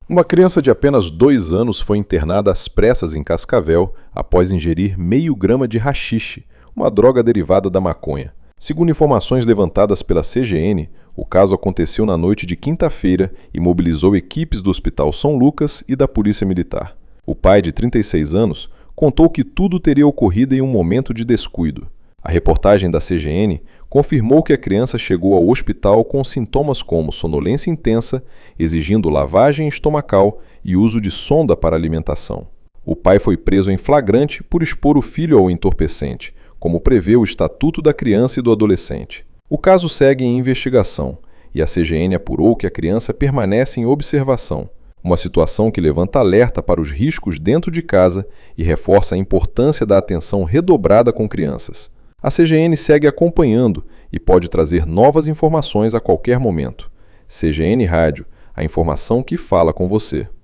Uma criança de apenas 2 anos foi internada às pressas em Cascavel após ingerir meio grama de haxixe, uma droga derivada da maconha. Segundo informações levantadas pela CGN, o caso aconteceu na noite de quinta-feira e mobilizou equipes do Hospital São Lucas e da Polícia Militar. O pai, de 36 anos, contou que tudo teria ocorrido em um momento de descuido. A reportagem da CGN confirmou que a criança chegou ao hospital com sintomas como sonolência intensa, exigindo lavagem estomacal e uso de sonda para alimentação. O pai foi preso em flagrante por expor o filho ao entorpecente, como prevê o Estatuto da Criança e do Adolescente. O caso segue em investigação e a CGN apurou que a criança permanece em observação, uma situação que levanta alerta para os riscos dentro de casa e reforça a importância da atenção redobrada com crianças. A CGN segue acompanhando e pode trazer novas informações a qualquer momento. CGN Rádio, a informação que fala com você.